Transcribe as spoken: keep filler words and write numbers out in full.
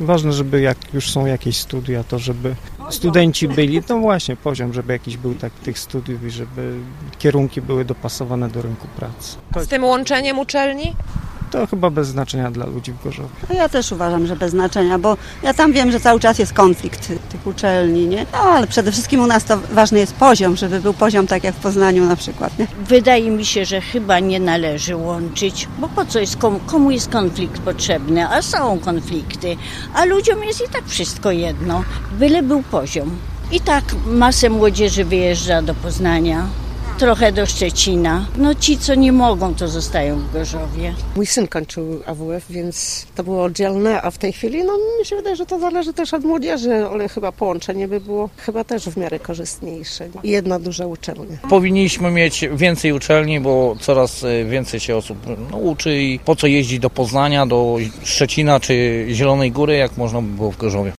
Ważne, żeby jak już są jakieś studia, to żeby studenci byli, no właśnie poziom, żeby jakiś był tak tych studiów i żeby kierunki były dopasowane do rynku pracy. Z tym łączeniem uczelni? To chyba bez znaczenia dla ludzi w Gorzowie. Ja też uważam, że bez znaczenia, bo ja tam wiem, że cały czas jest konflikt tych uczelni, nie? No ale przede wszystkim u nas to ważny jest poziom, żeby był poziom tak jak w Poznaniu na przykład, nie? Wydaje mi się, że chyba nie należy łączyć, bo po co jest, komu, komu jest konflikt potrzebny, a są konflikty, a ludziom jest i tak wszystko jedno, byle był poziom. I tak masę młodzieży wyjeżdża do Poznania, trochę do Szczecina. No ci, co nie mogą, to zostają w Gorzowie. Mój syn kończył A W F, więc to było oddzielne, a w tej chwili, no mi się wydaje, że to zależy też od młodzieży, ale chyba połączenie by było chyba też w miarę korzystniejsze. I jedna duża uczelnia. Powinniśmy mieć więcej uczelni, bo coraz więcej się osób no, uczy i po co jeździć do Poznania, do Szczecina czy Zielonej Góry, jak można by było w Gorzowie.